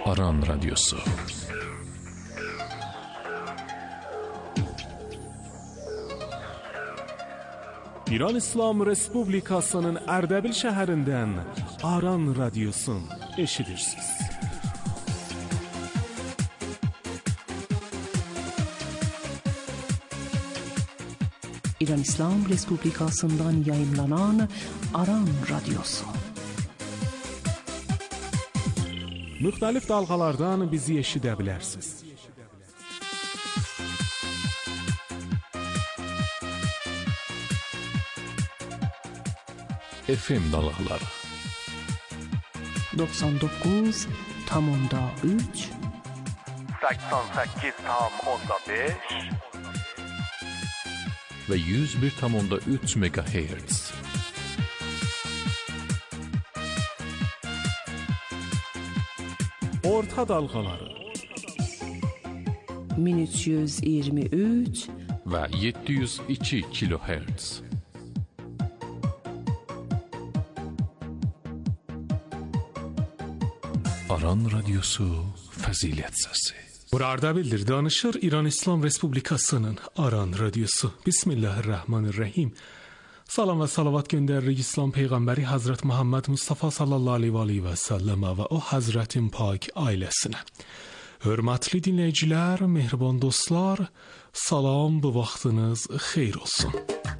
Aran Radyosu. İran İslam Respublikasının Ərdəbil şəhərindən Aran Radyosun eşidirsiniz. İran İslam Respublikasından yayımlanan Aran Radyosu. Müxtəlif dalğalardan bizi eşidə bilərsiniz. FM dalğaları 99.3 88.5 ve 101.3 MHz. Orta dalğaları 1323 ve 702 kHz. Aran Radyosu Fəzilət Səsi. Burada bildir, danışır İran İslam Respublikasının Aran Radyosu. Bismillahirrahmanirrahim. Salam və salavat göndəririk İslam Peyğəmbəri Hazret Muhammed Mustafa sallallahu aleyhi və səlləmə və o Hazretin pak ailəsinə. Hörmətli dinləyicilər, mehriban dostlar, salam, bu vaxtınız xeyir olsun.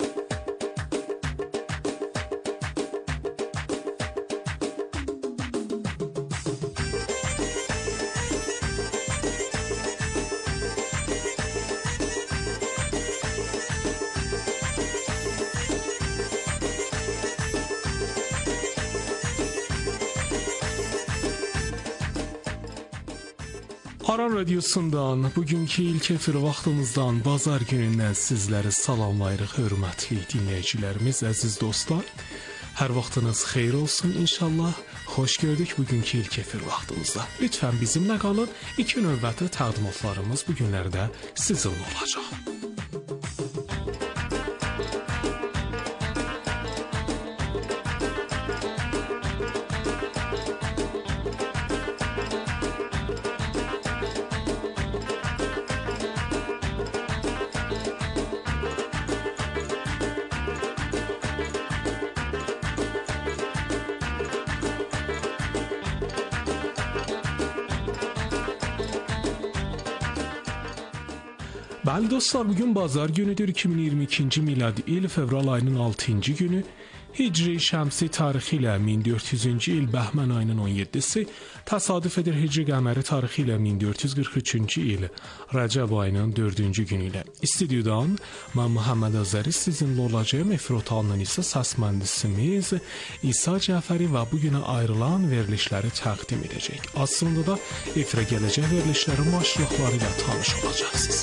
Aran Radyosundan, bugünkü ilk efir vaxtımızdan, bazar günündən sizləri salamlayırıq, hörmətli dinləyicilərimiz, əziz dostlar. Hər vaxtınız xeyir olsun inşallah. Xoş gördük bugünkü ilk efir vaxtımızda. Lütfən bizimlə qalın. İlk növbəti təqdimatlarımız bu günlərdə sizinlə olacaq. Bəli dostlar, bugün bazar günüdür, 2022-ci miladi il fevral ayının 6-cı günü, Hicri şəmsi tarixi ilə 1400-cü il Bəhmən ayının 17-si, təsadüf edir Hicri qəməri tarixi ilə 1443-cü il Rəcəb ayının 4-cü günü ilə. İstudiodan mən Muhammed Azəri sizinlə olacağım, efir otağından isə səs mühəndisimiz İsa Cəfəri və bugünə ayrılan verilişləri təqdim edəcək. Aslında da efirə gələcək verilişlərin başlıqları ilə tanış olacaqsınız.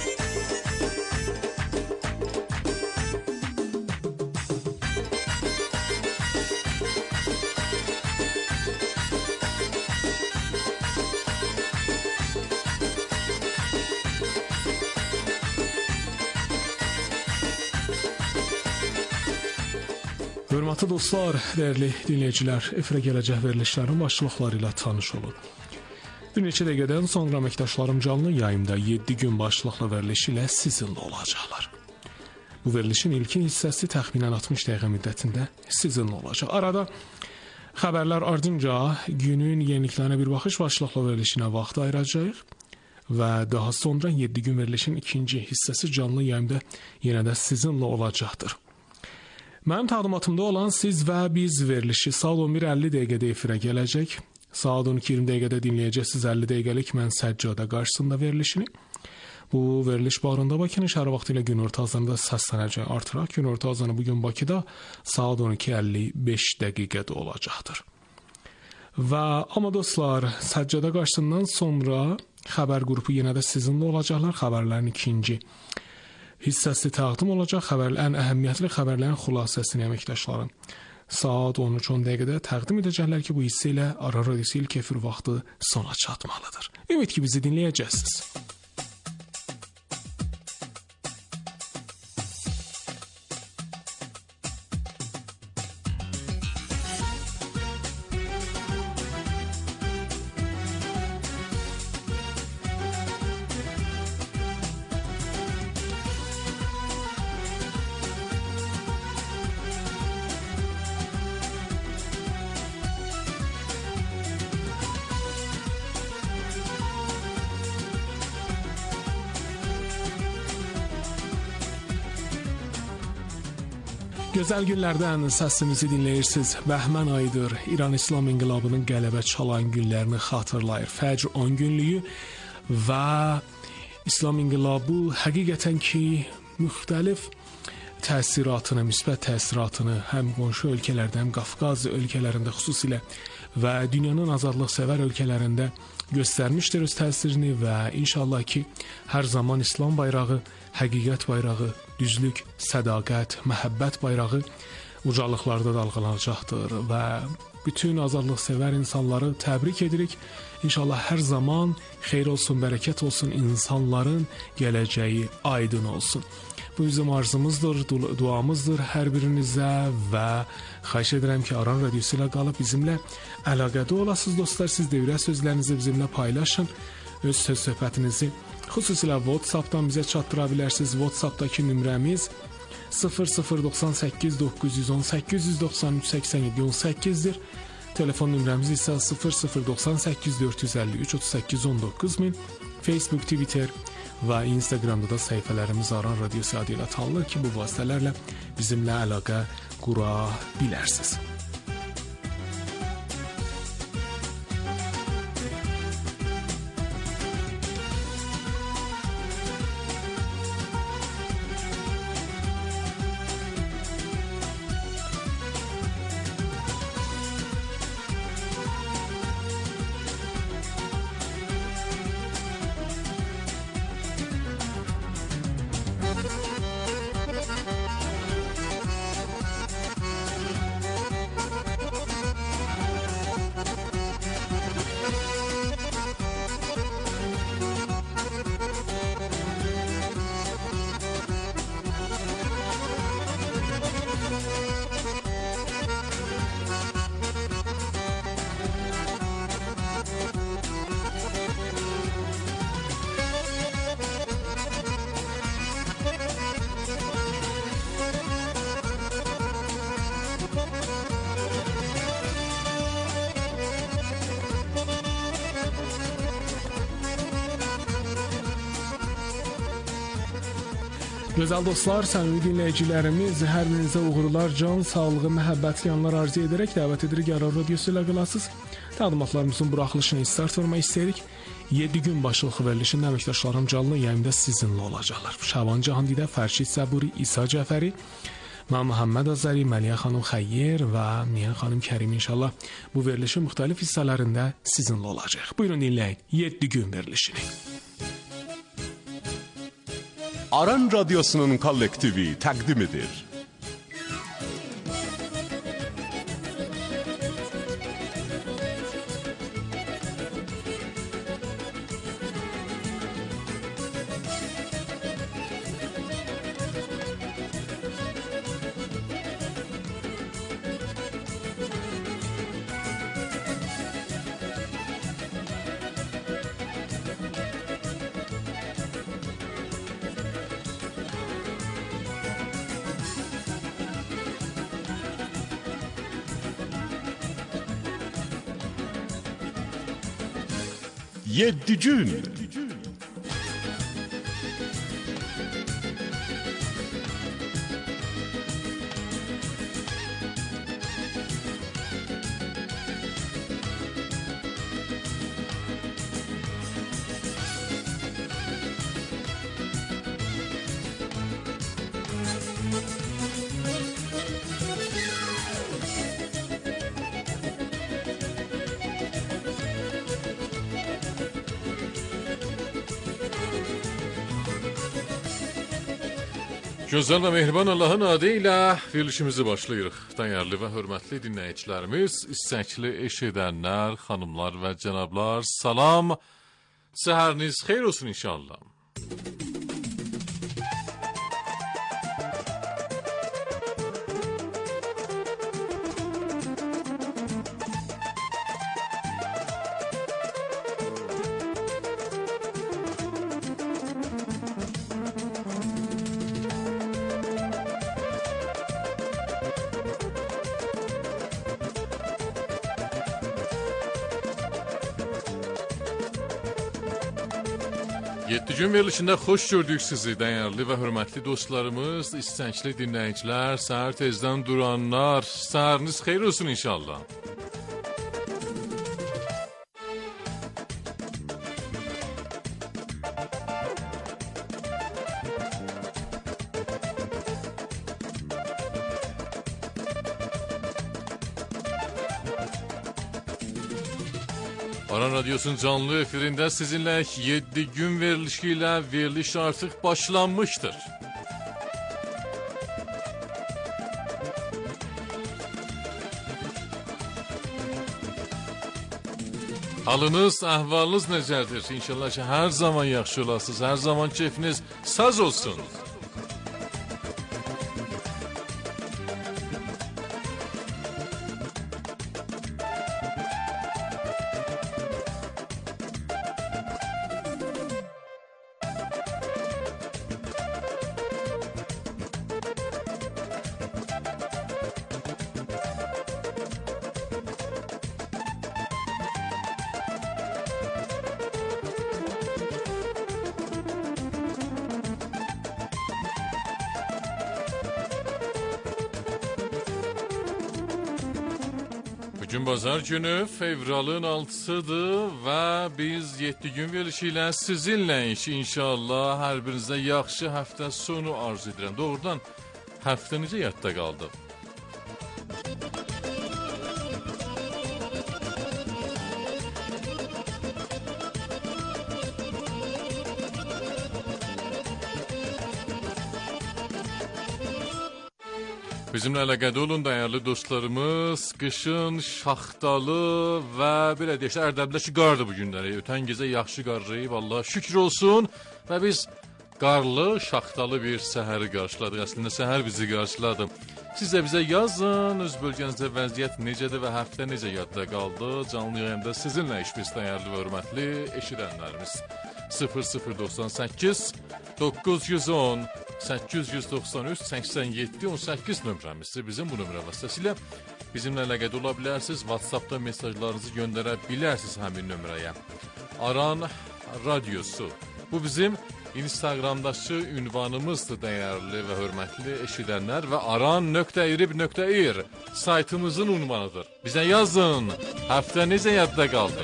Hörmətli dostlar, dəyərli dinləyicilər, efirə gələcək verilişlərin başlıqları ilə tanış olun. Bir neçə dəqiqədən sonra əməkdaşlarım canlı yayımda 7 gün başlıqlı veriliş ilə sizinlə olacaqlar. Bu verilişin ilkin hissəsi təxminən 60 dəqiqə müddətində sizinlə olacaq. Arada xəbərlər ardınca günün yeniliklərinə bir baxış başlıqlı verilişinə vaxt ayıracağıq və daha sonra 7 gün verilişin ikinci hissəsi canlı yayımda yenə də sizinlə olacaqdır. Mənim təqdimatımda olan siz və biz verilişi saat 11:50 dəqiqədə efirə gələcək. Saat 12:20 dəqiqədə dinləyəcəksiniz 50 dəqiqəlik mən səccadə qarşısında verilişini. Bu veriliş barında Bakının şəhər vaxtı ilə günorta azanında səslənəcək. Artıraq günorta azanı bugün Bakıda saat 12:55 dəqiqədə olacaqdır. Və amma dostlar, səccada qarşısından sonra xəbər qrupu yenə də sizinlə olacaqlar. Xəbərlərin ikinci hissəsi təqdim olacaq. Ən əhəmiyyətli xəbərlərin xülasəsini əməkdaşlarım saat 13:10 dəqiqədə təqdim edəcəklər ki, bu hissə ilə Aran Radyosu ilk efir vaxtı sona çatmalıdır. Ümid ki, bizi dinləyəcəksiniz. Gözəl günlərdən səsimizi dinləyirsiniz. Bəhmən ayıdır. İran İslam İnqilabının qələbə çalan günlərini xatırlayır. Fəcr 10 günlüyü və İslam İnqilabı həqiqətən ki, müxtəlif təsiratını, müsbət təsiratını həm qonşu ölkələrdə, həm Qafqaz ölkələrində xüsusilə və dünyanın azadlıqsevər ölkələrində göstərmişdir öz təsirini və inşallah ki, hər zaman İslam bayrağı, həqiqət bayrağı, düzlük, sədaqət, məhəbbət bayrağı ucalıqlarda dalğalanacaqdır və bütün azadlıqsevər insanları təbrik edirik. İnşallah hər zaman xeyir olsun, bərəkət olsun, insanların gələcəyi aydın olsun. Bu bizim arzumuzdur, duamızdır hər birinizə və xahiş edirəm ki, Aran Radiosu ilə qalıb bizimlə əlaqədə olasınız dostlar. Siz də ürək sözlərinizi bizimlə paylaşın. Öz söz-söhbətinizi xüsusilə WhatsApp-dan bizə çatdıra bilərsiniz. WhatsApp-dakı nömrəmiz 0098 918 93 87 18-dir. Telefon nömrəmiz isə 0098 453 38 19000. Facebook, Twitter və Instagramda da səhifələrimiz Aran Radiosu adı ilə tanınır ki, bu vasitələrlə bizimlə əlaqə qura bilərsiniz. Gözəl dostlar, səmimi dinləyicilərimiz, hər birinizə uğurlar, can, sağlığı, məhəbbətli yanlar arzu edərək dəvət edirik Aran Radiosu ilə qalasınız. Təqdimatlarımızın buraxılışına start vermək istəyirik. 7 gün başlıq verilişində əməkdaşlarım canlı yayımda sizinlə olacaqlar. Şaban Cahandidə, Fərşid Səburi, İsa Cəfəri, mən Məhəmməd Azəri, Məliyə xanım Xəyyir və Niyə xanım Kərim inşallah bu verilişin müxtəlif hissələrində sizinlə olacaq. Buyurun dinləyin 7 gün verilişini. Aran Radyosu'nun kollektivi təqdim edir. Yedi gün. Gözəl və mehriban Allahın adı ilə verilişimizi başlayırıq. Dəyərli və hörmətli dinləyicilərimiz, istəkli eşidənlər, xanımlar və cənablar, salam. Səhəriniz xeyir olsun inşallah. 7 gün verilişində xoş gördük sizi, dəyərli və hörmətli dostlarımız, istəncli dinləyicilər, səhər tezdən duranlar, səhəriniz xeyir olsun inşallah. Aran Radyosu'nun canlı efirində sizinlə 7 gün verilişi ilə veriliş artıq başlanmışdır. Halınız, əhvalınız necədir? İnşallah ki, hər zaman yaxşı olasınız, hər zaman keyfiniz saz olsun. Bugün bazar günü fevralın 6'sıdır və biz 7 gün verilişi ilə sizinləyik inşallah. Hər birinizə yaxşı həftə sonu arzu edirəm. Doğrudan həftə necə yadda qaldı? Bizimlə əlaqədə olun dəyərli dostlarımız. Qışın şaxtalı və belə deyək, Ərdəbildə ki, qardı bu günləri. Ötən gecə yaxşı qardı, vallahi şükür olsun. Və biz qarlı, şaxtalı bir səhəri qarşıladıq. Əslində səhər bizi qarşıladı. Siz də bizə yazın, öz bölgənizdə vəziyyət necədir və həftə necə yadda qaldı. Canlı yayımda sizinlə işbirliyi dəyərli və hörmətli eşidənlərimiz. 0098 910 893 87 18 nömrəmizdir. Bizim bu nömrə vasitəsilə bizimlə əlaqədə ola bilərsiniz. WhatsAppda mesajlarınızı göndərə bilərsiniz həmin nömrəyə. Aran Radyosu. Bu bizim Instagramdakı ünvanımızdır dəyərli və hörmətli eşidənlər və aran.irib.ir saytımızın ünvanıdır. Bizə yazın. Həftə necə yadda qaldı?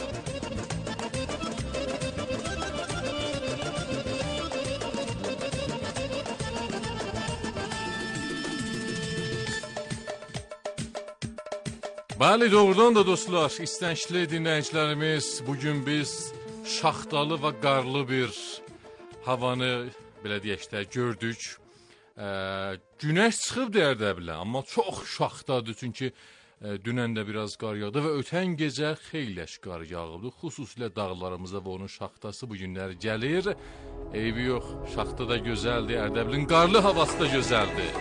Bəli, doğrudan da dostlar, istəncli dinləyicilərimiz, bugün biz şaxtalı və qarlı bir havanı, belə deyək də, gördük. Günəş çıxıb Ərdəbilə, amma çox şaxtadır, çünki dünən də biraz qar yağdı və ötən gecə xeyləş qar yağıbdı. Xüsusilə dağlarımıza və onun şaxtası bu günlər gəlir. Eybi yox, şaxta da gözəldir, Ərdəbilin qarlı havası da gözəldir.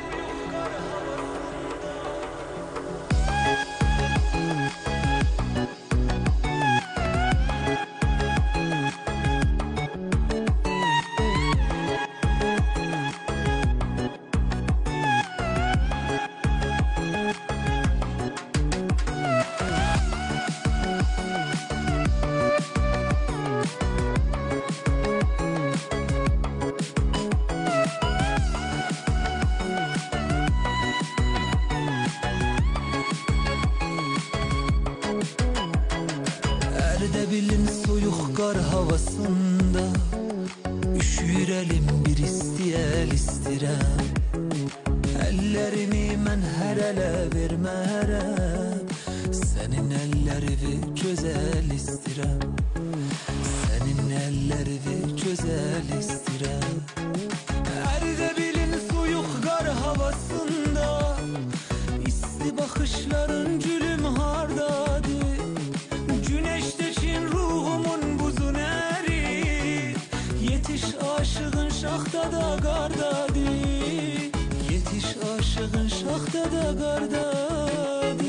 Erdebil'in soyuk kar havasında üşüyelim bir istiyel istirem. Ellerimi mən hər ələ vermərəm. Sənin əllərini gözəl istirəm. Sənin əllərini gözəl istirəm. Erdebil'in soyuk kar havasında isti bakışların gülüm hardadır. Güneştekin ruhumun buzun erir. Yetiş aşığın şaxtada qardadır. Yetiş aşığın şaxtada qardadır.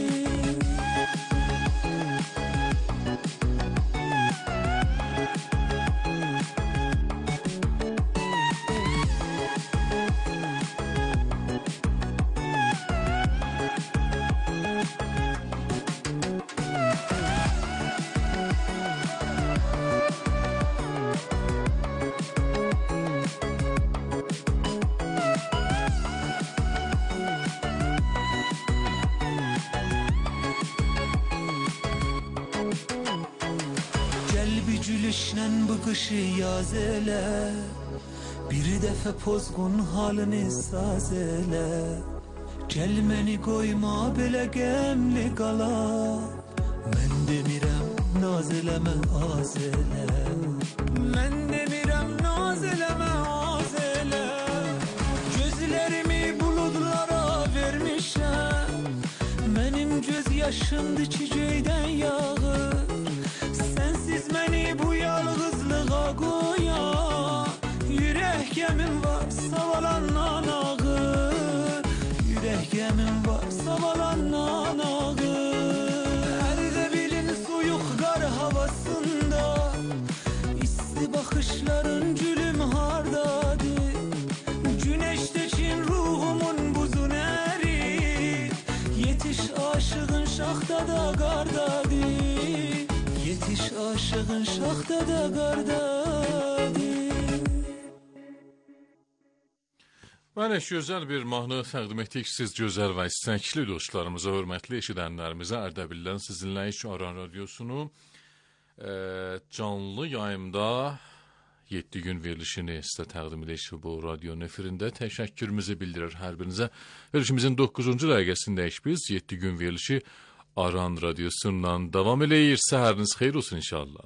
kışı yaz elə, bir dəfə pozğun halını saz elə. Gəl məni qoyma belə qəmli qala, mən demirəm naz eləmə az elə. Mən demirəm naz eləmə az elə. Gözlərimi buludlara vermişəm, mənim göz yaşımdı ki göydən yağır. Sənsiz məni bu yalğızlığa qoyan, yürək gəmim var savalandan ağır. Yürək gəmim var savalandan ağır. Ərdəbilin soyuq qar havasında, isti baxışların gülüm hardadır. Güneştekin ruhumun buzun ərir, yetiş aşığın şaxtada qardadır. Yetiş aşığın şaxtada qardadır. Mənə gözəl bir mahnı təqdim etdik siz gözəl və istəkli dostlarımıza, hörmətli eşidənlərimizə. Ərdəbildən sizinlə iş Aran Radiosunu canlı yayımda 7 gün verilişini sizə təqdim edirik bu radionun efirində. Təşəkkürümüzü bildirir hər birinizə. Verilişimizin 9-cu dəqiqəsindəyik biz. 7 gün verilişi Aran Radiosundan davam eləyir. Səhəriniz xeyir olsun inşallah.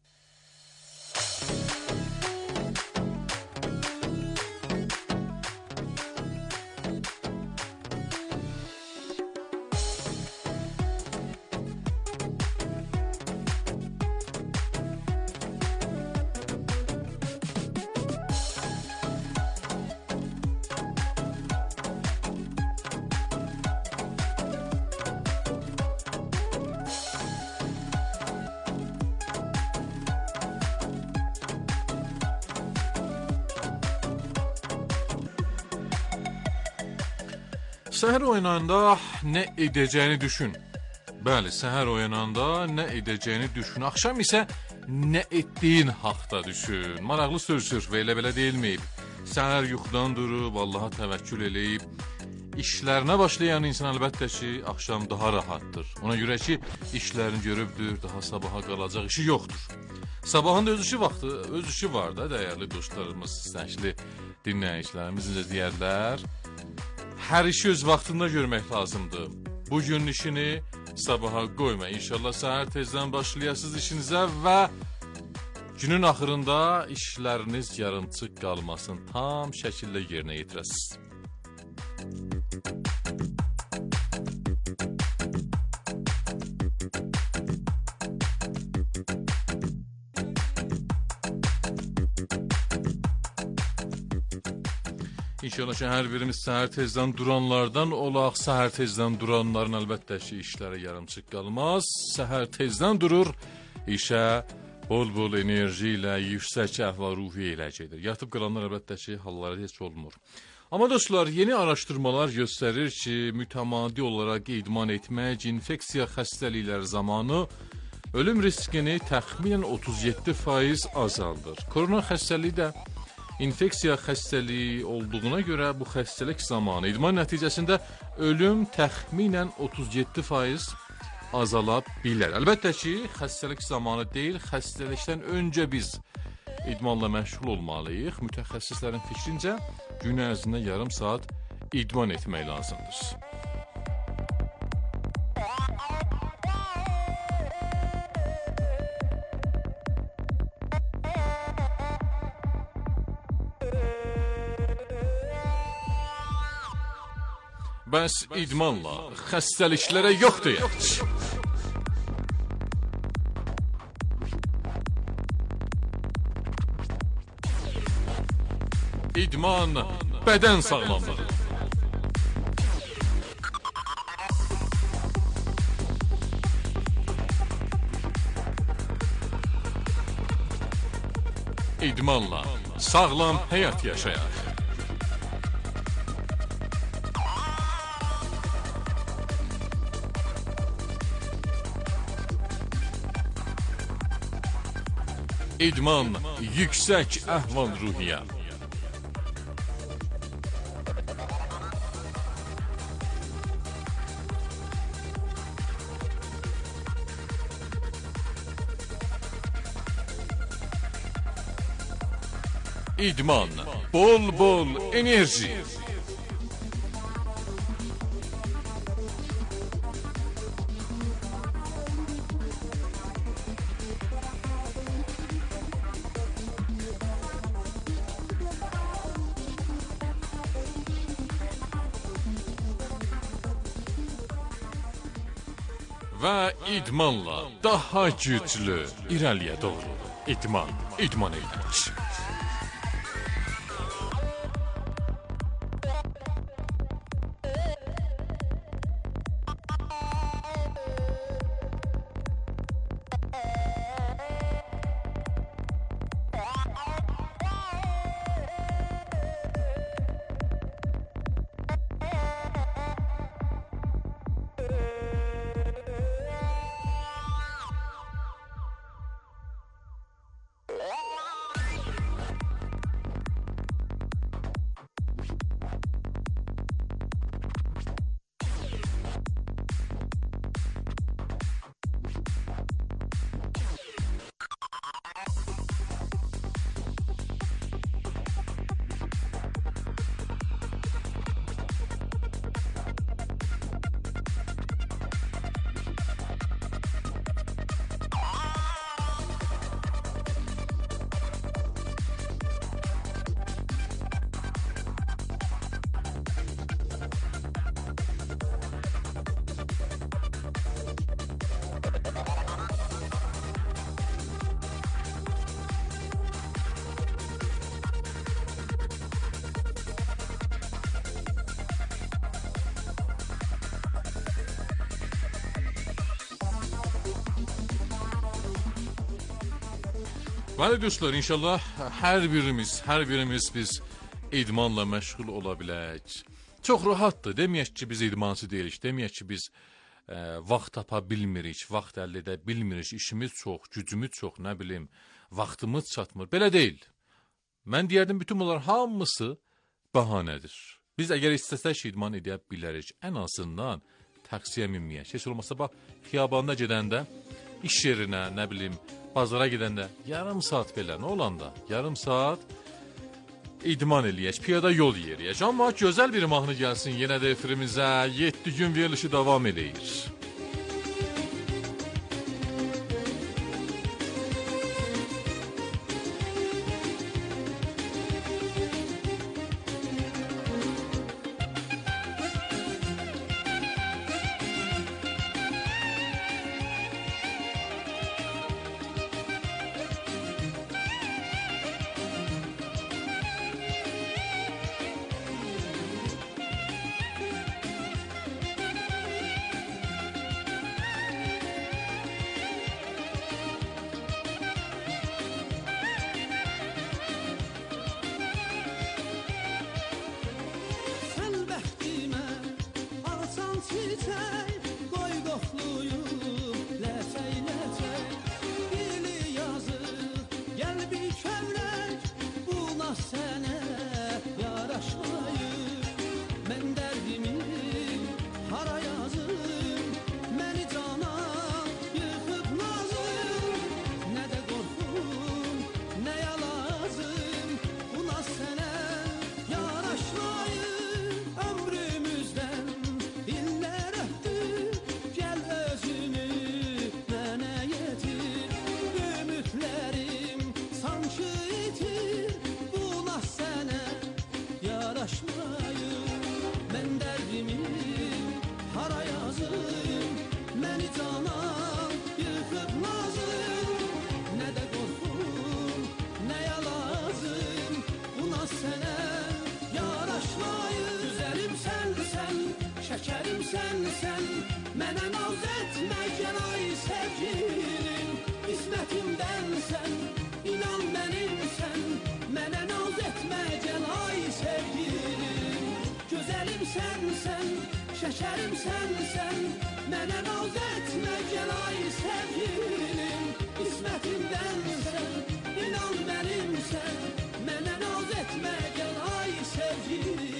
Səhər oyananda nə edəcəyini düşün. Bəli, səhər oyananda nə edəcəyini düşün. Axşam isə nə etdiyin haqda düşün. Maraqlı sözdür və elə-belə deyilməyib. Səhər yuxudan durub, Allaha təvəkkül eləyib, işlərinə başlayan insan əlbəttə ki, axşam daha rahatdır. Ona görə ki, işlərini görübdür, daha sabaha qalacaq işi yoxdur. Sabahın da öz işi var da, dəyərli dostlarımız, istəkli dinləyicilərimiz, necə deyərlər. Hər işi öz vaxtında görmək lazımdır. Bugün işini sabaha qoyma. İnşallah səhər tezdən başlayasınız işinizə və günün axırında işləriniz yarımçıq qalmasın. Tam şəkildə yerinə yetirəsiniz. İnşallah ki, hər birimiz səhər tezdən duranlardan olaq. Səhər tezdən duranların əlbəttə ki, işləri yarımçıq qalmaz. Səhər tezdən durur, işə bol-bol enerji ilə, yüksək əhval-ruhiyyə ilə gedir. Yatıb qalanlar əlbəttə ki, halları heç olmur. Amma dostlar, yeni araşdırmalar göstərir ki, mütəmadi olaraq idman etmək infeksiya xəstəlikləri zamanı ölüm riskini təxminən 37% azaldır. Korona xəstəliyi də infeksiya xəstəliyi olduğuna görə bu xəstəlik zamanı idman nəticəsində ölüm təxminən 37% azala bilər. Əlbəttə ki, xəstəlik zamanı deyil, xəstəlikdən öncə biz idmanla məşğul olmalıyıq. Mütəxəssislərin fikrincə gün ərzində yarım saat idman etmək lazımdır. Bəs idmanla xəstəliklərə yox deyək. İdman bədən sağlamlığı. İdmanla sağlam həyat yaşayaq. İdman, yüksək əhval-ruhiyyə. idman, bol enerji. Və idmanla daha güclü irəliyə doğru idman edirik. Bəli dostlar, inşallah hər birimiz biz idmanla məşğul ola bilək. Çox rahatdır. Deməyək ki, biz idmansız deyilik. Deməyək ki, biz vaxt tapa bilmirik, vaxt əldə edə bilmirik. İşimiz çox, gücümüz çox, nə bilim, vaxtımız çatmır. Belə deyil. Mən deyərdim, bütün bunlar hamısı bəhanədir. Biz əgər istəsək idman edə bilərik. Ən azından taksiyə minməyək. Heç olmasa bax, xiyabanda gedəndə, iş yerinə, nə bilim, bazara gedəndə yarım saat belə, nə olanda, yarım saat idman eləyək, piyada yol yeriyək. Amma gözəl bir mahnı gəlsin yenə də efirimizə, 7 gün verilişi davam eləyir. Şəkərim sənsən, mənə naz etmə, gəl ay sevgilim. İsmətimdənsən, inan mənimsən, mənə naz etmə, gəl ay sevgilim.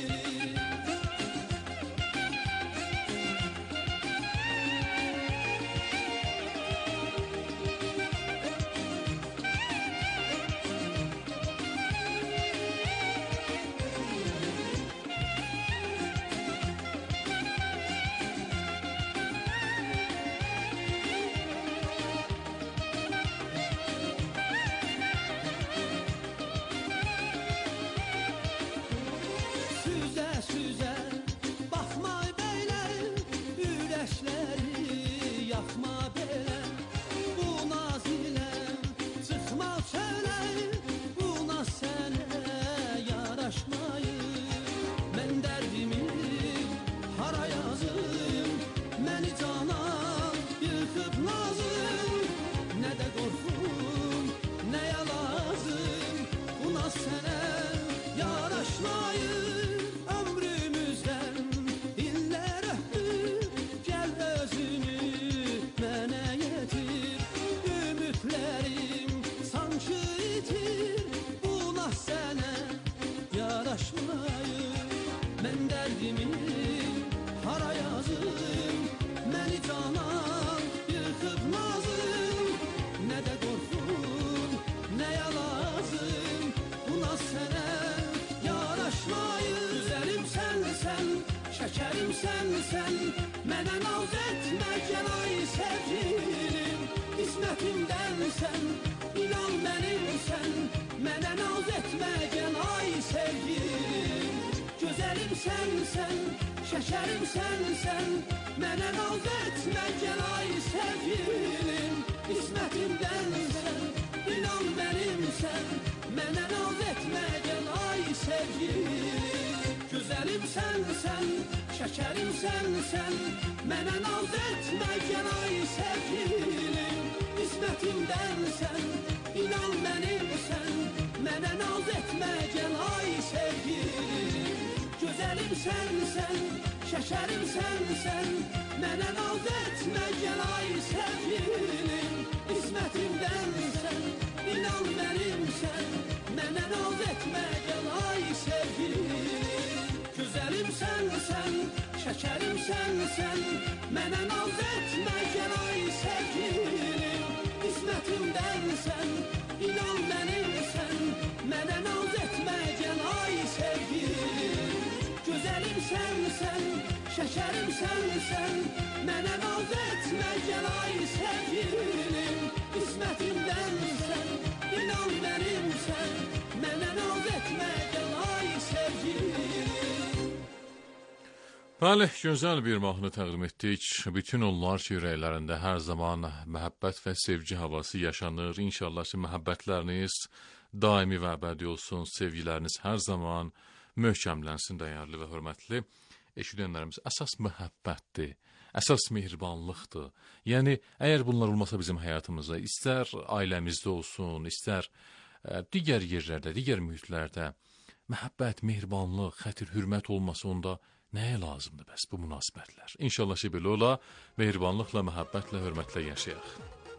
süzə baxma belə ürəkləri yaxma belə bu naz ilə çıxma çölə bu naz sənə yaraşmayır mən dərdimi hara yazım məni cana yıxıb nazım nə də qorxum nəyə lazım bu naz sənə yaraşmayır ömrümüzdən illər öptü gəl özünü mənə yetir ümidlərim sanki itir bu naz sənə yaraşmayır mən dərdimi hara yazım məni cana yıxıb nazım nə də qorxum nəyə lazım bu naz sənə yaraşmayır güzəlim sənsən şəkərim sənsən mənə naz etmə gəl ay sevgilim qismətimdənsən inan mənimsən mənə naz etmə gəl ay sevgilim gözəlim sənsən şəkərim sənsən mənə naz etmə gəl ay sevgilim qismətimdənsən inan mənimsən mənə naz etmə gəl ay sevgilim gözəlim sənsən şəkərim sənsən mənə naz etmə gəl ay sevgilim qismətimdənsən inan mənimsən mənə naz etmə gəl ay sevgilim gözəlim sənsən şəkərim sənsən mənə naz etmə gəl ay sevgilim qismətimdənsən inan mənimsən mənə naz etmə gəl ay sevgilim gözəlim sənsən şəkərim sənsən mənə naz etmə gəl ay sevgilim qismətimdənsən inan mənimsən mənə naz etmə gəl ay sevgilim gözəlim sənsən şəkərim sənsən mənə naz etmə gəl ay sevgilim qismətimdənsən inan mənimsən mənə naz etmə gəl ay sevgilim. Bəli, gözəl bir mahnı təqdim etdik. Bütün onlar ki, ürəklərində hər zaman məhəbbət və sevgi havası yaşanır. İnşallah ki, məhəbbətləriniz daimi və əbədi olsun. Sevgiləriniz hər zaman möhkəmlənsin, dəyərli və hörmətli eşidənlərimiz. Əsas məhəbbətdir, əsas mehribanlıqdır. Yəni, əgər bunlar olmasa bizim həyatımızda, istər ailəmizdə olsun, istər digər yerlərdə, digər mühitlərdə məhəbbət, mehribanlıq, xətir, hürmət olmasa onda nəyə lazımdır bəs bu münasibətlər? İnşallah ki, belə ola, mehribanlıqla, məhəbbətlə, hörmətlə yaşayaq.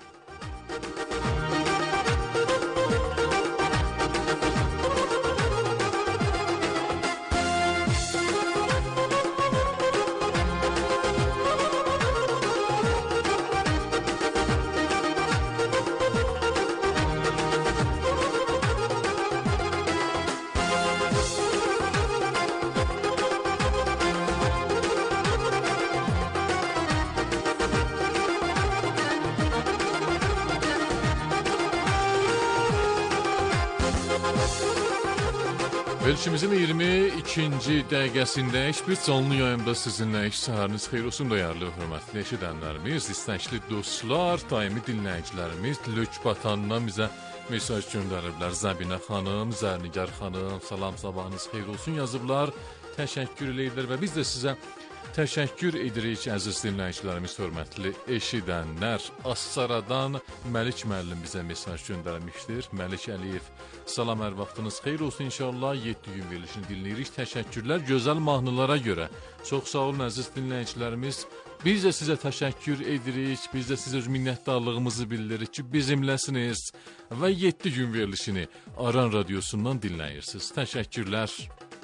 Verilişimizin 22-ci dəqiqəsindəyik. Biz canlı yayımda sizinləyik. Səhəriniz xeyir olsun, dəyərli hörmətli eşidənlərimiz, istəkli dostlar, daimi dinləyicilərimiz, Lökbatandan bizə mesaj göndəriblər. Zəbinə xanım, Zərnigar xanım, salam, sabahınız xeyir olsun yazıblar. Təşəkkür edirlər və biz də sizə təşəkkür edirik, əziz dinləyicilərimiz, hörmətli eşidənlər. Astaradan Məlik müəllim bizə mesaj göndərmişdir. Məlik Əliyev, salam, hər vaxtınız xeyir olsun inşallah. 7 gün verilişini dinləyirik. Təşəkkürlər gözəl mahnılara görə. Çox sağ olun, əziz dinləyicilərimiz. Biz də sizə təşəkkür edirik. Biz də sizə minnətdarlığımızı bildiririk ki, bizimləsiniz və 7 gün verilişini Aran Radiosundan dinləyirsiniz. Təşəkkürlər.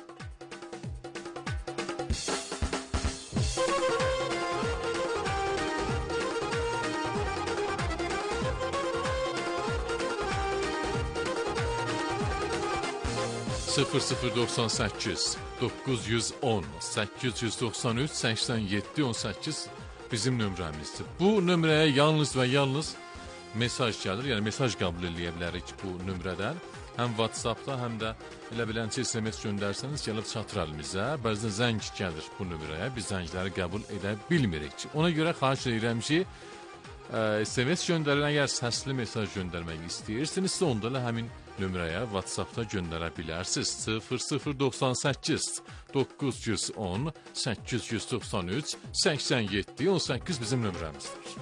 (0098 910 893 87 18) bizim nömrəmizdir. Bu nömrəyə yalnız və yalnız mesaj gəlir, yəni mesaj qəbul eləyə bilərik bu nömrədən. həm WhatsApp-da, həm də elə bilən ki, SMS göndərsəniz gəlib çatır əlimizə. Bəzən zəng gəlir bu nömrəyə. Biz zəngləri qəbul edə bilmirik. Ona görə xahiş edirəm ki, SMS göndərin, əgər səsli mesaj göndərmək istəyirsinizsə, onda elə həmin nömrəyə WhatsApp-da göndərə bilərsiniz. 0098 910 893 87 18 bizim nömrəmizdir.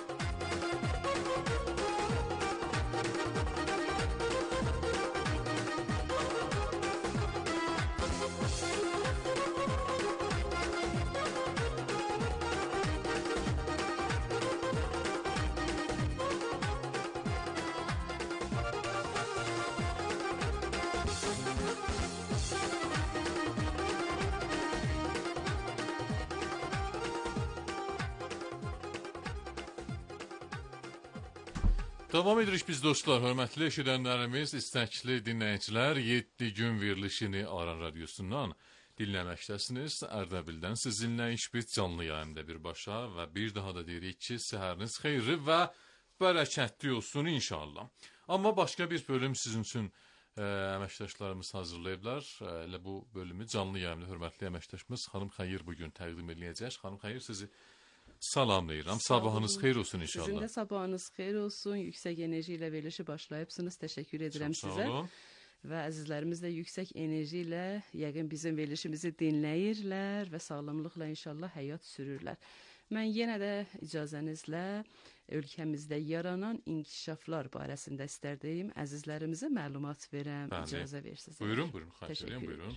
Davam edirik biz dostlar, hörmətli eşidənlərimiz, istəkli dinləyicilər, 7 gün verilişini Aran Radiosundan dinləməkdəsiniz. Ərdəbildən sizinləyiş biz canlı yayımda birbaşa və bir daha da deyirik ki, səhəriniz xeyirli və bərəkətli olsun inşallah. Amma başqa bir bölüm sizin üçün əməkdaşlarımız hazırlayıblar. Elə bu bölümü canlı yayımda hörmətli əməkdaşımız Xanım Xeyir bugün təqdim edəcək. Xanım Xeyir, sizi salamlayıram. Sabahınız xeyir olsun inşallah. Sizin də sabahınız xeyir olsun. Yüksək enerji ilə verilişi başlayıbsınız. Təşəkkür edirəm sizə. Və əzizlərimiz də yüksək enerji ilə yəqin bizim verilişimizi dinləyirlər və sağlamlıqla inşallah həyat sürürlər. Mən yenə də icazənizlə ölkəmizdə yaranan inkişaflar barəsində istərdiyim əzizlərimizə məlumat verəm. Bəli. İcazə versiniz. Buyurun, xahiş edirəm, buyurun.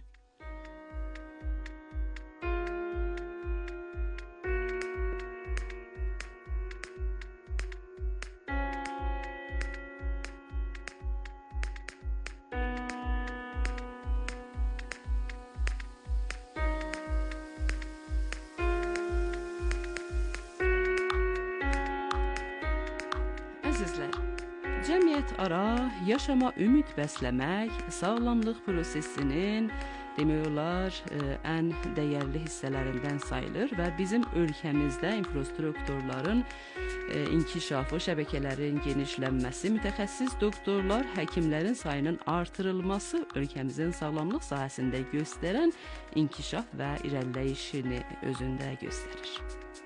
Əzizlər, cəmiyyət ara yaşama ümid bəsləmək sağlamlıq prosesinin demək olar ən dəyərli hissələrindən sayılır və bizim ölkəmizdə infrastrukturların inkişafı, şəbəkələrin genişlənməsi, mütəxəssis doktorlar, həkimlərin sayının artırılması ölkəmizin sağlamlıq sahəsində göstərən inkişaf və irəliləyişini özündə göstərir.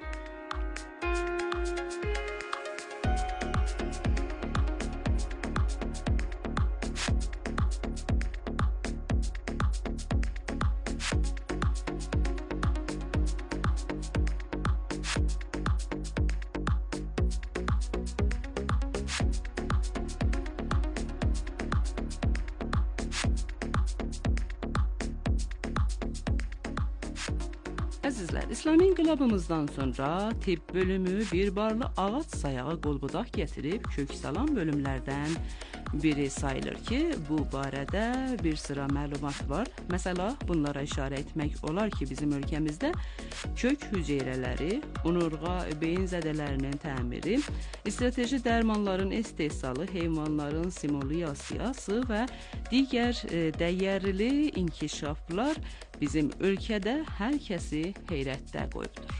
Əzizlər, İslami inqilabımızdan sonra tibb bölümü bir barlı ağac sayağı qolbudaq gətirib kök salan bölümlərdən biri sayılır ki, bu barədə bir sıra məlumat var. Məsəla, bunlara işarə etmək olar ki, bizim ölkəmizdə kök hüceyrələri, onurğa, beyin zədələrinin təmiri, strateji dərmanların istehsalı, heyvanların simuliyasiyası və digər dəyərli inkişaflar bizim ölkədə hər kəsi heyrətdə qoyubdur.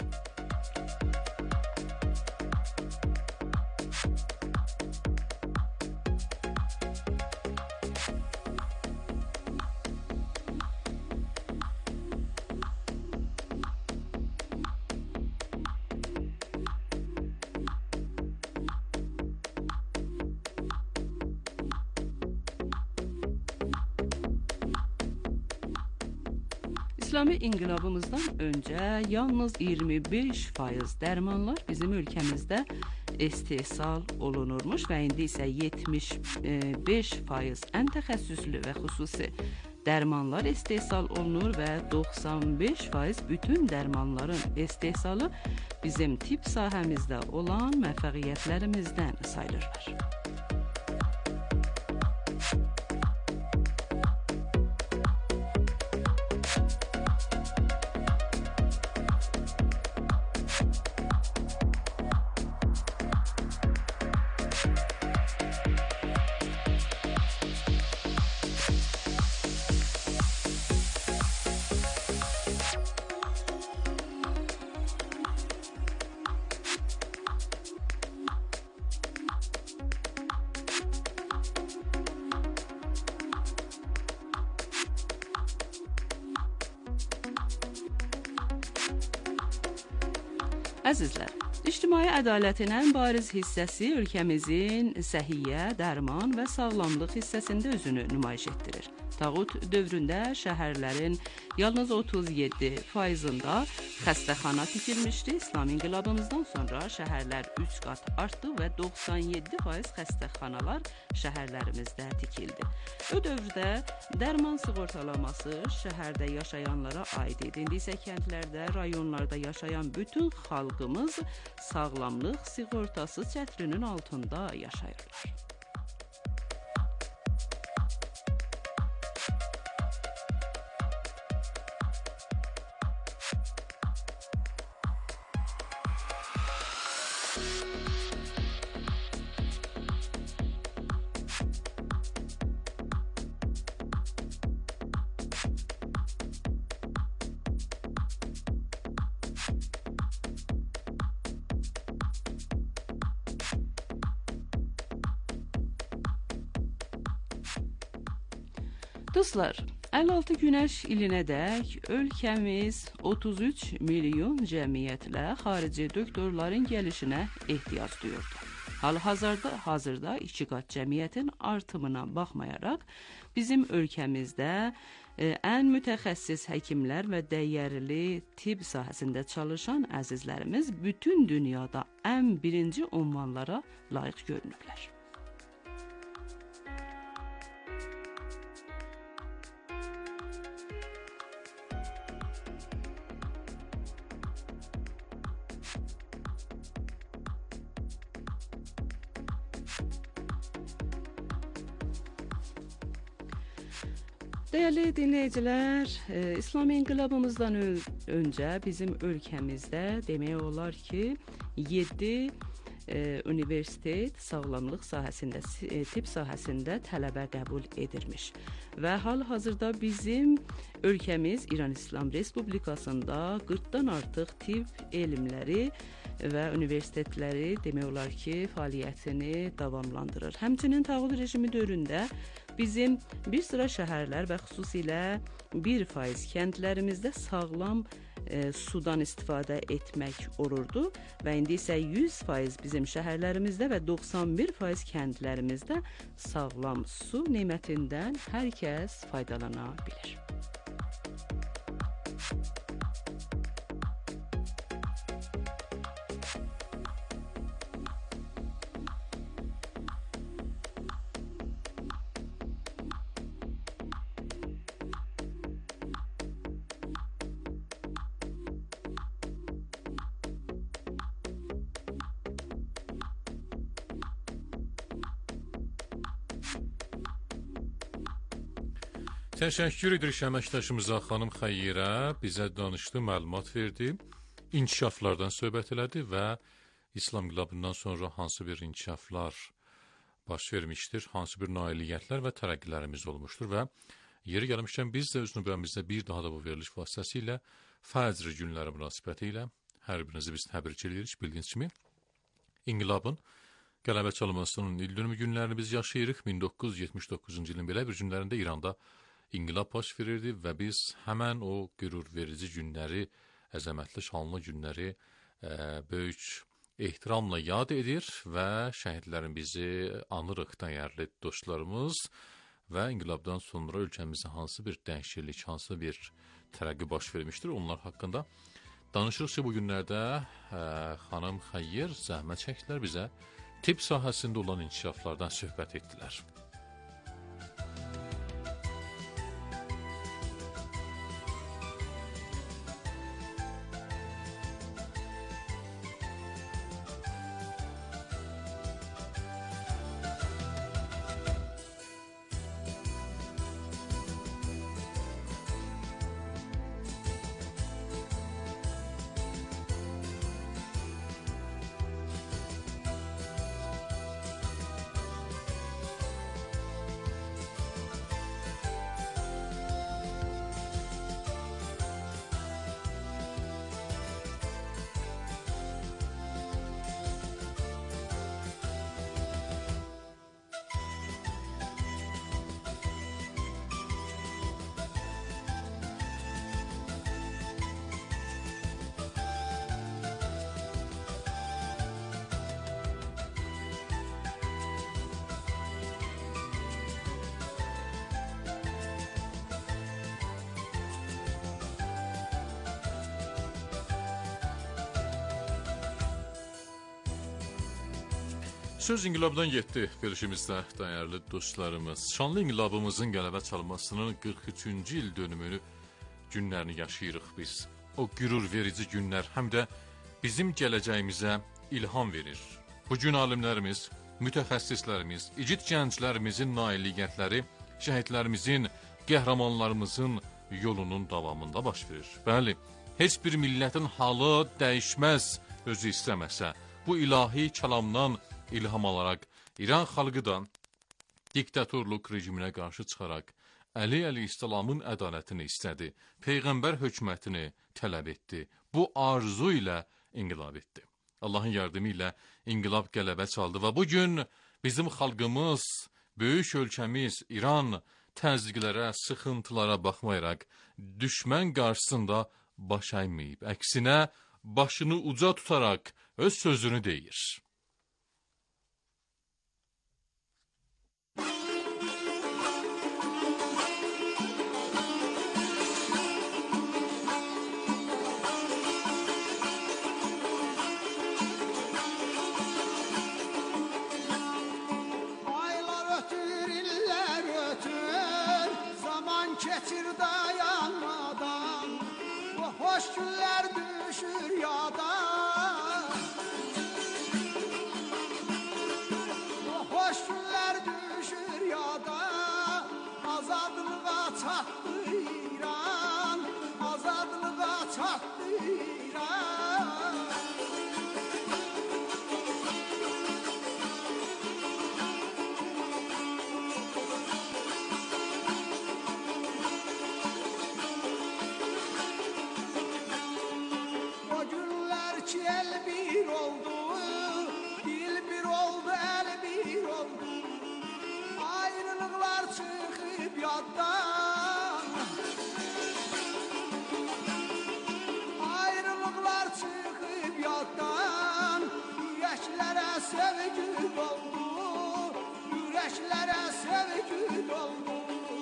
İslami inqilabımızdan öncə yalnız 25% dərmanlar bizim ölkəmizdə istehsal olunurmuş və indi isə 75% ən təxəssüslü və xüsusi dərmanlar istehsal olunur və 95% bütün dərmanların istehsalı bizim tibb sahəmizdə olan müvəffəqiyyətlərimizdən sayılırlar. Əzizlər, ictimai ədalətin ən bariz hissəsi ölkəmizin səhiyyə, dərman və sağlamlıq hissəsində özünü nümayiş etdirir. Tağut dövründə şəhərlərin yalnız 37%-ında xəstəxana tikilmişdi. İslam inqilabımızdan sonra şəhərlər 3 qat artdı və 97% xəstəxanalar şəhərlərimizdə tikildi. O dövrdə dərman sığortalaması şəhərdə yaşayanlara aid idi. İndi isə kəndlərdə, rayonlarda yaşayan bütün xalqımız sağlamlıq sığortası çətrinin altında yaşayırlar. Dostlar, 56 günəş ilinədək ölkəmiz 33 milyon cəmiyyətlə xarici doktorların gəlişinə ehtiyac duyurdu. Hal-hazırda 2 qat cəmiyyətin artımına baxmayaraq, bizim ölkəmizdə ən mütəxəssis həkimlər və dəyərli tibb sahəsində çalışan əzizlərimiz bütün dünyada ən birinci ünvanlara layiq görünüblər. Dəyərli dinləyicilər, İslam inqilabımızdan öncə bizim ölkəmizdə demək olar ki, 7 universitet sağlamlıq sahəsində, tibb sahəsində tələbə qəbul edirmiş. Və hal-hazırda bizim ölkəmiz İran İslam Respublikasında 40-dan artıq tibb elmləri və universitetləri demək olar ki, fəaliyyətini davamlandırır. Həmçinin tağut rejimi dövründə bizim bir sıra şəhərlər və xüsusilə 1% kəndlərimizdə sağlam sudan istifadə etmək olurdu və indi isə 100% bizim şəhərlərimizdə və 91% kəndlərimizdə sağlam su nemətindən hər kəs faydalana bilir. Təşəkkür edirik əməkdaşımıza xanım Xəyyirə, bizə danışdı, məlumat verdi, inkişaflardan söhbət elədi və İslam inqilabından sonra hansı bir inkişaflar baş vermişdir, hansı bir nailiyyətlər və tərəqqilərimiz olmuşdur və yeri gəlmişkən biz də öz növbəmizdə bir daha da bu veriliş vasitəsilə Fəcr günləri münasibəti ilə hər birinizi biz təbrik edirik. Bildiyiniz kimi inqilabın qələbə çalınmasının ildönümü günlərini biz yaşayırıq. 1979-cu ilin belə bir günlərində İranda İnqilab baş verirdi və biz həmən o qürur verici günləri, əzəmətli şanlı günləri böyük ehtiramla yad edir və şəhidlərimizi anırıq dəyərli dostlarımız və inqilabdan sonra ölkəmizdə hansı bir dəyişiklik, hansı bir tərəqqi baş vermişdir. Onlar haqqında danışırıq ki, bu günlərdə xanım Xəyyir zəhmət çəkdilər, bizə tibb sahəsində olan inkişaflardan söhbət etdilər. Söz inqilabdan getdi verilişimizdə, dəyərli dostlarımız. Şanlı inqilabımızın qələbə çalmasının 43-cü il dönümünü, günlərini yaşayırıq biz. O qürur verici günlər həm də bizim gələcəyimizə ilham verir. Bu gün alimlərimiz, mütəxəssislərimiz, igid gənclərimizin nailiyyətləri, şəhidlərimizin, qəhrəmanlarımızın yolunun davamında baş verir. Bəli, heç bir millətin halı dəyişməz özü istəməsə. Bu ilahi kəlamdan ilham alaraq İran xalqı da diktatorluq rejiminə qarşı çıxaraq Əli əleyhissalamın ədalətini istədi, Peyğəmbər hökumətini tələb etdi. Bu arzu ilə inqilab etdi. Allahın yardımı ilə inqilab qələbə çaldı və bugün bizim xalqımız, böyük ölkəmiz İran təzyiqlərə, sıxıntılara baxmayaraq düşmən qarşısında baş əyməyib. Əksinə başını uca tutaraq öz sözünü deyir. Keçir dayanmadan, bu hoş günler düşür yadan. Bu hoş günler düşür yadan, azadlığa çattı İran, azadlığa çattı İran. El bir oldu, dil bir oldu, el bir oldu. Ayrılıklar çıkıp yaddan, ayrılıklar çıkıp yaddan. Yüreklere sevgi doldu, yüreklere sevgi doldu.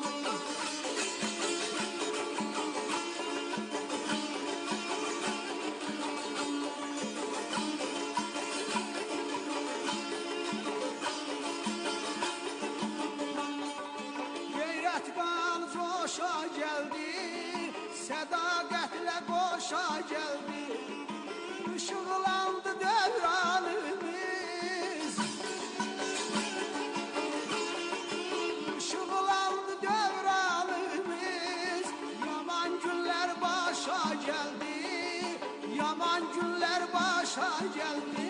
Coşa geldi, sədaqətlə qoşa geldi. Işıqlandı dövranımız, Işıqlandı dövranımız. Yaman günlər başa geldi, yaman günlər başa geldi.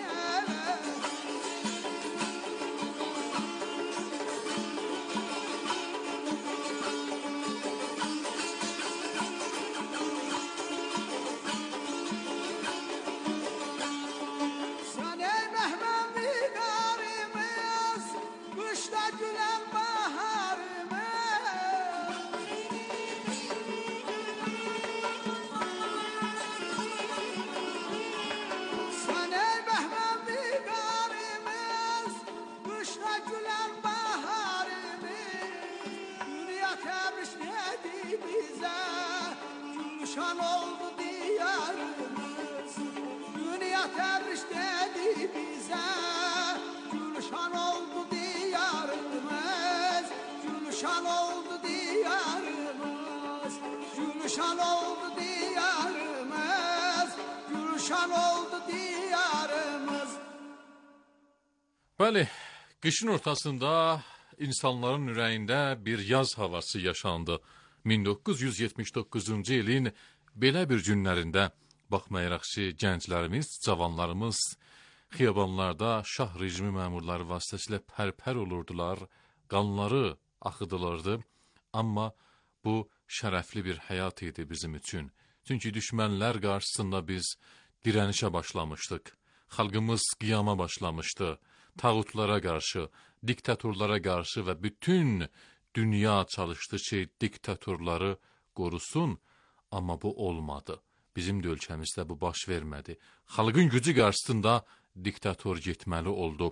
Gülşan oldu diyarımız, dünya tebriş dedi bize. Gülşan oldu diyarımız, gülşan oldu diyarımız, gülşan oldu diyarımız, gülşan oldu diyarımız. Bəli, qışın ortasında insanların ürəyində bir yaz havası yaşandı. 1979-cu ilin belə bir günlərində baxmayaraq ki, gənclərimiz, cavanlarımız xiyabanlarda şah rejimi məmurları vasitəsilə pərpər olurdular, qanları axıdılırdı. Amma bu şərəfli bir həyat idi bizim üçün. Çünki düşmənlər qarşısında biz dirənişə başlamışdıq. Xalqımız qiyama başlamışdı. Tağutlara qarşı, diktatorlara qarşı və bütün dünya çalışdı ki, diktatorları qorusun, amma bu olmadı. Bizim də ölkəmizdə bu baş vermədi. Xalqın gücü qarşısında diktator getməli oldu.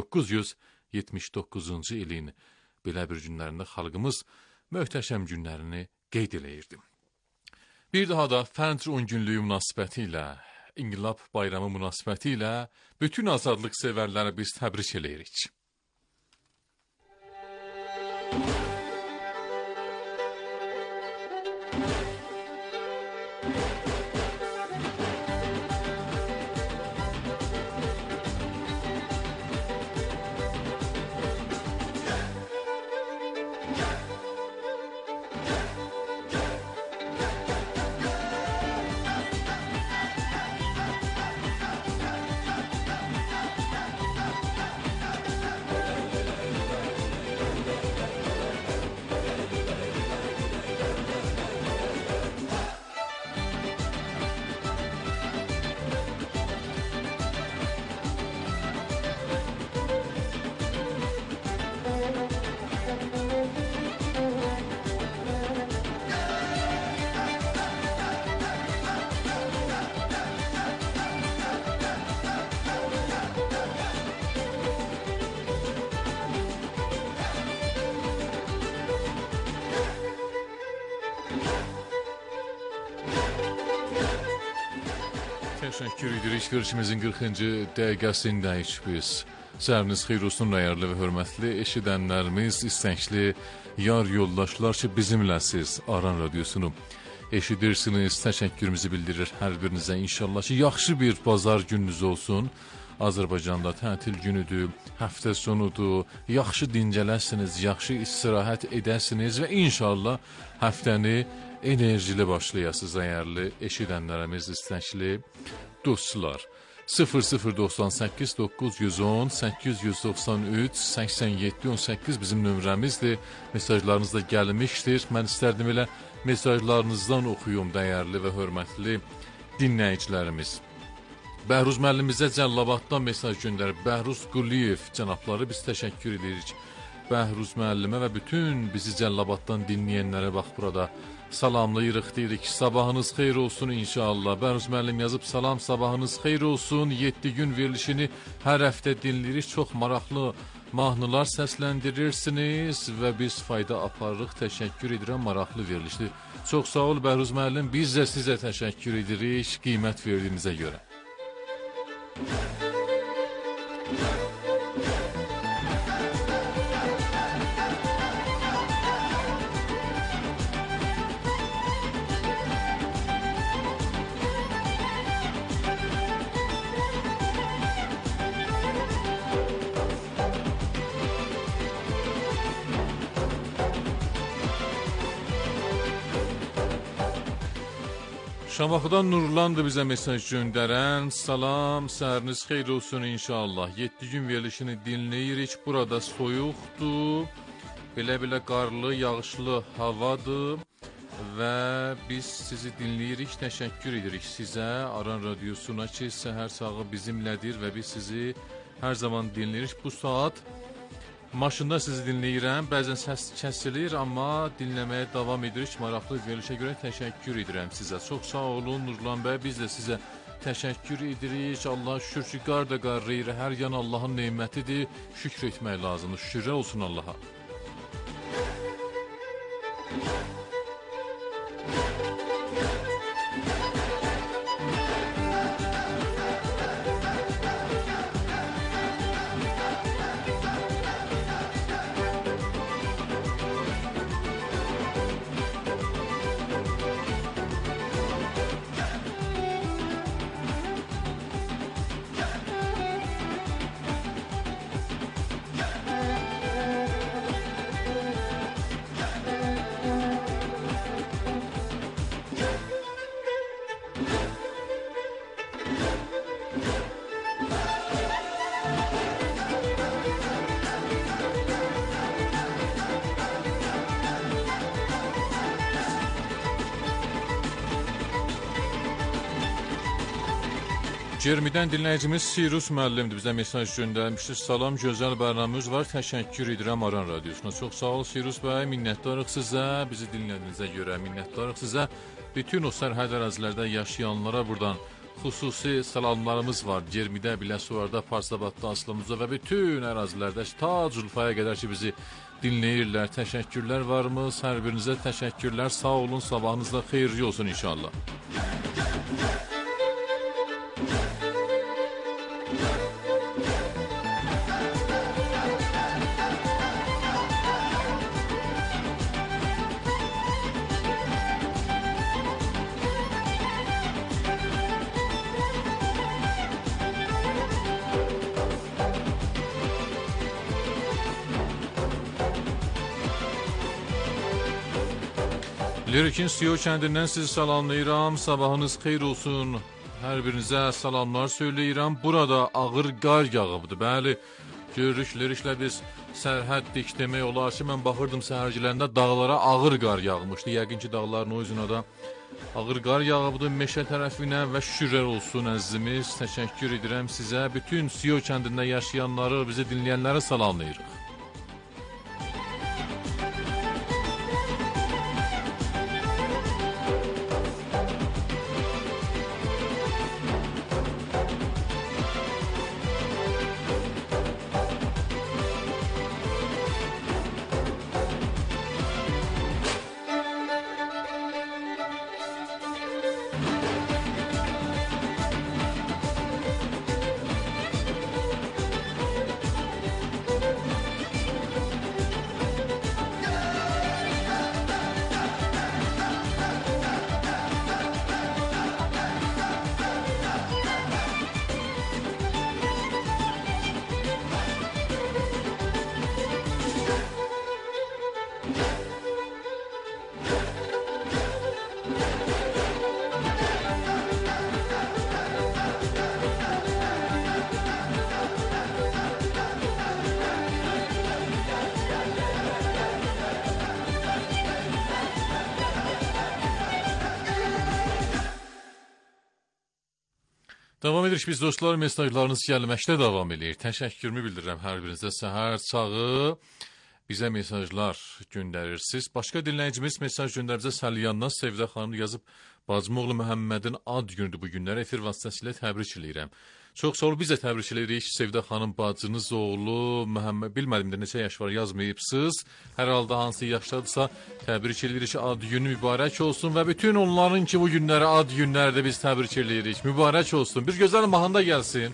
1979-cu ilin belə bir günlərində xalqımız möhtəşəm günlərini qeyd eləyirdi. Bir daha da Fəncr 10 günlüyü münasibəti ilə İnqilab Bayramı münasibəti ilə bütün azadlıq sevərləri biz təbrik eləyirik. Təşəkkür edirik. Görüşümüzün 40-cı dəqiqəsindəyik biz. Səhəriniz xeyir olsun, dəyərli və hörmətli eşidənlərimiz, istəkli yar yoldaşlar ki, bizimləsiz Aran Radiosunu eşidirsiniz. Təşəkkürümüzü bildirir hər birinizə. İnşallah ki, yaxşı bir bazar gününüz olsun. Azərbaycanda tətil günüdür, həftə sonudur, yaxşı dincələsiniz, yaxşı istirahət edəsiniz və inşallah həftəni enerjili başlayasınız dəyərli eşidənlərimiz, istəkli dostlar. 0098 910 893 87 18 bizim nömrəmizdir. Mesajlarınız da gəlmişdir. Mən istərdim elə mesajlarınızdan oxuyum dəyərli və hörmətli dinləyicilərimiz. Bəhruz müəllimimizə Cəllabaddan mesaj göndərib. Bəhruz Quliyev cənabları biz təşəkkür edirik. Bəhruz müəllimə və bütün bizi Cəllabaddan dinləyənlərə bax burada salamlayırıq, deyirik. Sabahınız xeyir olsun inşallah. Bəhruz müəllim yazıb salam, sabahınız xeyir olsun. 7 gün verilişini hər həftə dinləyirik. Çox maraqlı mahnılar səsləndirirsiniz və biz fayda aparırıq. Təşəkkür edirəm, maraqlı verilişdir. Çox sağ ol Bəhruz müəllim. Biz də sizə təşəkkür edirik qiymət verdiyinizə görə. Şamaxıdan Nurlandı bizə mesaj göndərən. Salam, səhəriniz xeyir olsun inşallah. 7 gün verilişini dinləyirik. Burada soyuqdur. Belə-belə qarlı, yağışlı havadır. Və biz sizi dinləyirik, təşəkkür edirik sizə. Aran Radiosuna ki, səhər sağı bizimlədir və biz sizi hər zaman dinləyirik. Bu saat maşında sizi dinləyirəm, bəzən səs kəsilir, amma dinləməyə davam edirik. Maraqlı verilişə görə təşəkkür edirəm sizə. Çox sağ olun Nurlan bəy, biz də sizə təşəkkür edirik. Allah şükür ki, qar da qarrayır, hər yan Allahın neymətidir. Şükür etmək lazımdır, şükürlər olsun Allaha. Cermidən dinləyicimiz Sirus müəllimdir, bizə mesaj göndərmişdir. Salam, gözəl bərnamemiz var, təşəkkür edirəm Aran Radiosuna. Çox sağ ol Sirus bəy, minnətdarıq sizə, bizi dinlədiyinizə görə minnətdarıq sizə. Bütün o sərhəd ərazilərdə yaşayanlara buradan xüsusi salamlarımız var. Cermidə, Biləsuvarda, Parsabadda, Aslanuzda və bütün ərazilərdə ta Culfaya qədər ki bizi dinləyirlər. Təşəkkürlər varımız, hər birinizə təşəkkürlər. Sağ olun, sabahınızda xeyirli olsun inşallah. Lirikin Siyo kəndindən sizi salamlayıram. Sabahınız xeyir olsun. Hər birinizə salamlar söyləyirəm. Burada ağır qar yağıbdır. Bəli, görürük, liriklə biz sərhəddik demək olar ki, mən baxırdım səhərcilərində dağlara ağır qar yağmışdı. Yəqin ki, dağların o üzünə də ağır qar yağıbdır meşə tərəfinə və şükürlər olsun əzizimiz. Təşəkkür edirəm sizə. Bütün Siyo kəndində yaşayanları, bizi dinləyənləri salamlayırıq. Davam edirik biz dostlar, mesajlarınız gəlməkdə davam edir. Təşəkkürümü bildirirəm hər birinizə. Səhər çağı bizə mesajlar göndərirsiniz. Başqa dinləyicimiz mesaj göndərib bizə Səliyandan Sevdə xanım yazıb, bacımoğlu Məhəmmədin ad günüdür bu günlər. Efir vasitəsilə təbrik eləyirəm. Çox sağ olun, biz də təbrik eləyirik. Sevdə xanım bacınız oğlu Məhəmməd, bilmədim də neçə yaş var, yazmayıbsınız. Hər halda hansı yaşdadısa təbrik eləyirik ki, ad günü mübarək olsun və bütün onların ki bu günləri ad günlərdə biz təbrik eləyirik. Mübarək olsun. Bir gözəl mahnı gəlsin.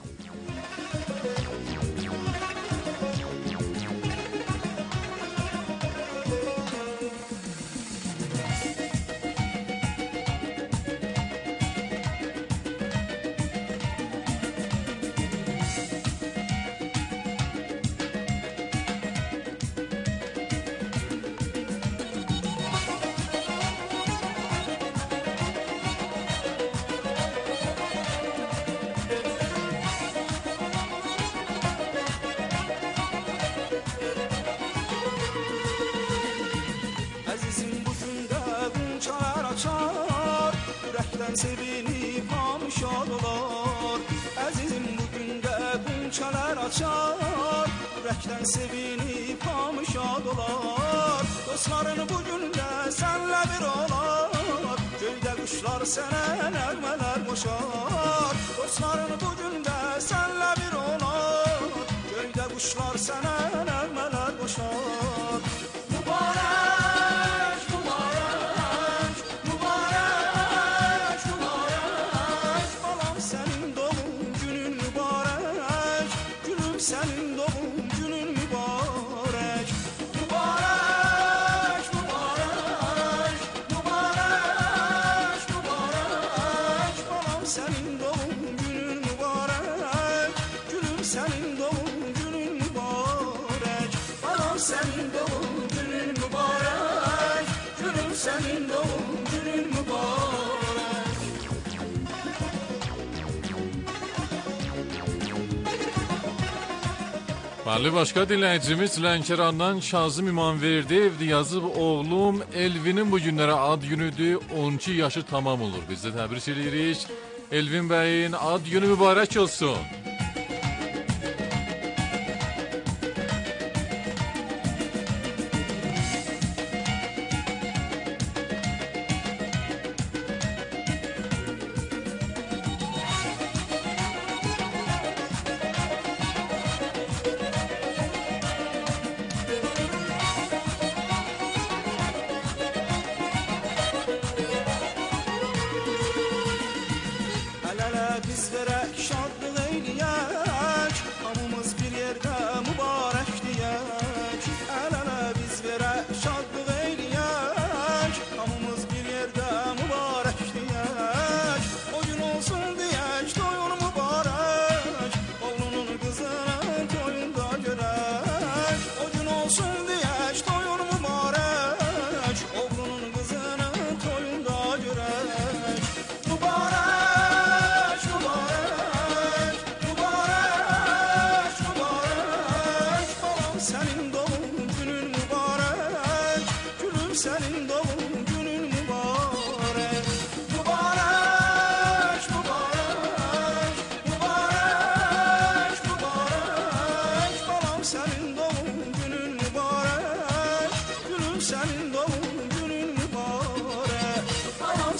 Sevinip hamşad olar. Əzizim bugün də qunçalar açar. Ürəkdən sevinip hamşad olar. Dostların bugün də sənlə bir olar. Göydə quşlar sənə nəğmələr qoşar. Dostların bugün də sənlə bir olar. Göydə quşlar sənə nəğmələr qoşar. Mübarək, mübarək, mübarək, mübarək. Balam sənin doğum günün mübarək. Gülüm sənin doğum günün mübarək. Mübarək, mübarək, mübarək, mübarək. Balam sənin doğum günün mübarək. Gülüm sənin doğum günün mübarək. Balam sənin doğum günün mübarək. Gülüm sənin doğum günün mübarək. Bəli, başqa dinləyicimiz Lənkərandan Kazım İmanverdiyevdir. Yazıb, oğlum Elvinin bu günlərə ad günüdür. 12 yaşı tamam olur. Biz də təbrik edirik. Elvin bəyin ad günü mübarək olsun. El-ele bizlere şadlık eyleyek, hamımız bir yerde mübarek diyek. El-ele bizlere şadlık eyleyek, hamımız bir yerde mübarek diyek. O gün olsun diyek, toyun mübarek, oğlunun kızının toyunda görek. O gün olsun diyek, toyun mübarek, oğlunun kızının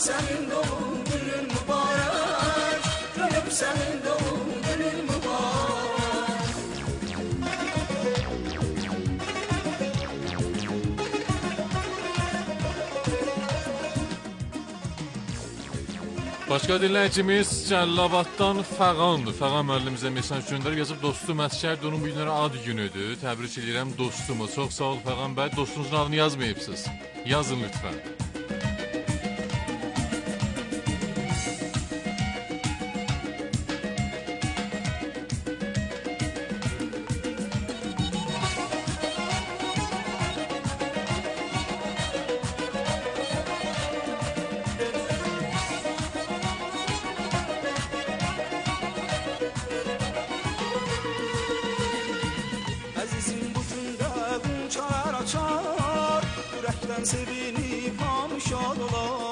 senin doğum günün mübarek, gülüm senin doğum günün mübarek. Başqa dinləyicimiz Cəllabaddan Fəğandır. Fəğan müəllimizə mesaj göndərib yazıb, dostum əsgərdir, onun bu günləri ad günüdür. Təbrik edirəm dostumu. Çox sağ ol Fəğan bəy. Dostunuzun adını yazmayıbsınız. Yazın lütfən. Əzizim bu gündə qunçalar açar, ürəkdən sevinib hamı şad olar.